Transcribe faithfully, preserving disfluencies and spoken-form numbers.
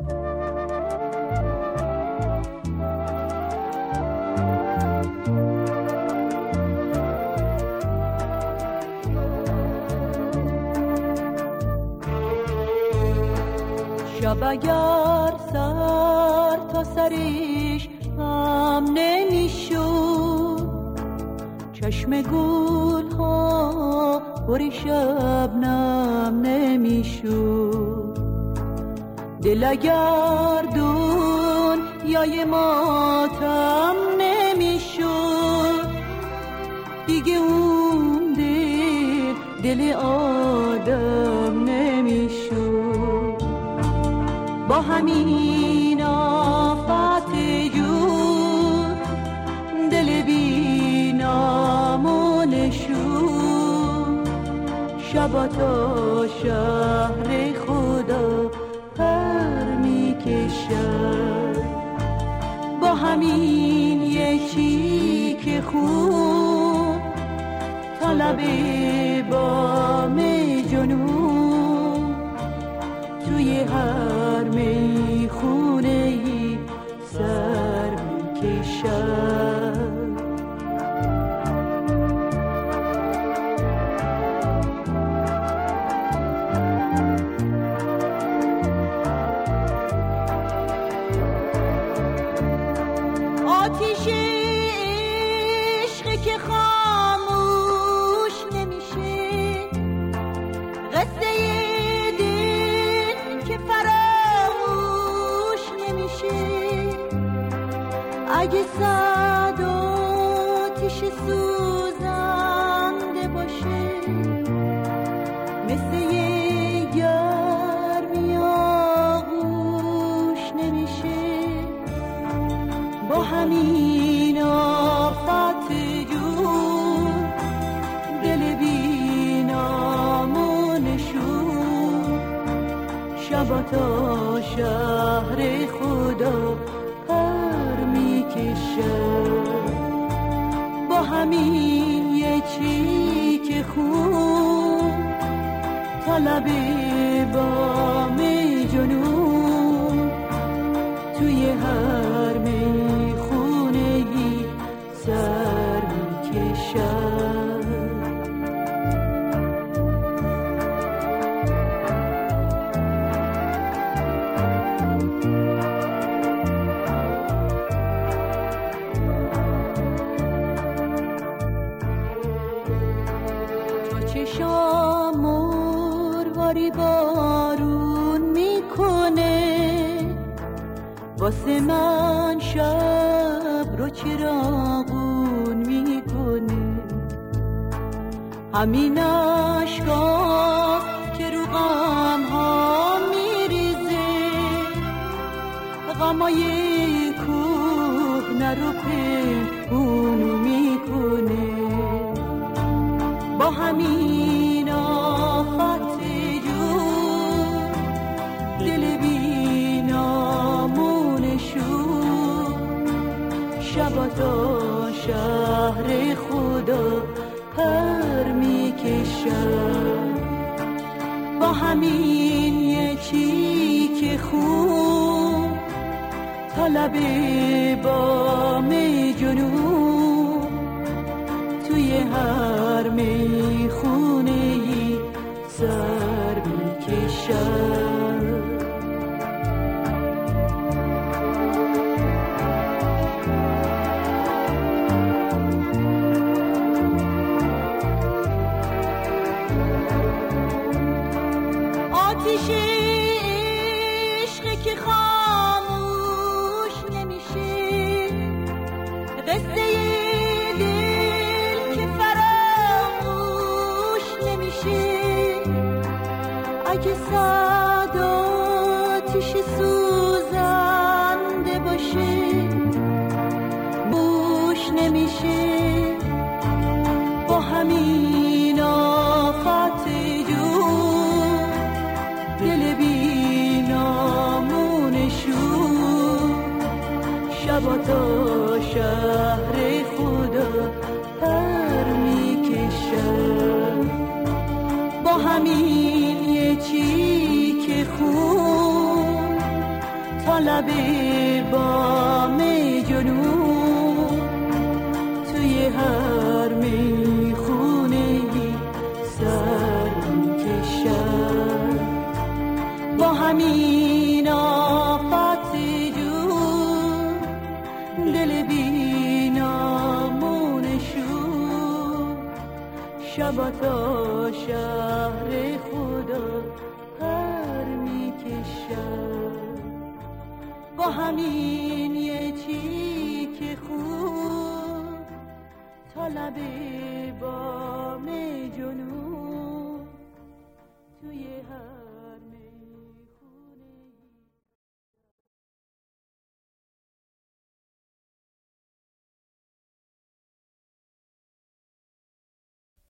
شب اگر سر تا سرش غم نمیشد، چشم گل ها پر شبنم نمیشد، دل اگر دنیای ماتم نمیشد، دیگه اون دل دل آدم نمیشد. با همین آفت جور دل بی نام و نشون، شبا تا شهر خدا پر می کشد. با همین یکی که خون تا لب بام جنون، توی هر میخونه‌ای سر میکشد. آتیش عشقی که خاموش نمیشه، قصه دل که فراموش نمیشه. اگه صد آتیش سوزنده باشه، مثل یه گرمی آغوش نمیشه. با همین آفت جون دل بی نام و نشون، شبا تا شهر خدا پر می کشد. با همین یکی که خون تا لب بام جنون، توی هر میخونه‌ای سر میکشد. تو چشام مرواری بارون میکنه، واسه من شب رو چراغون میکنه. همین عشقا که رو غم ها میریزه، غمای کهنه رو پنهون میکنه. با همین آفت جون دل بی نام و نشون، شبا تا شهر خدا پر می کشد. با همین یکی که خون تا لب بام جنون، توی هر میخونه‌ای سر می کشد. آتیش عشقی که خاموش نمیشه، قصه دل که فراموش نمیشه. اگه صد آتیش سوزنده باشه، بوش نمیشه. با همین آفت جون دل بی نام و نشون، شبا تا شهر خدا پر می کشد. با همین یکی که خون لب بام جنوب توی هر میخونه سر میکشم با همین آفت جون دل بی نامونشون شب تا شهر خدا پر میکشم با همین یه چیک خوب تا لب بام جنوب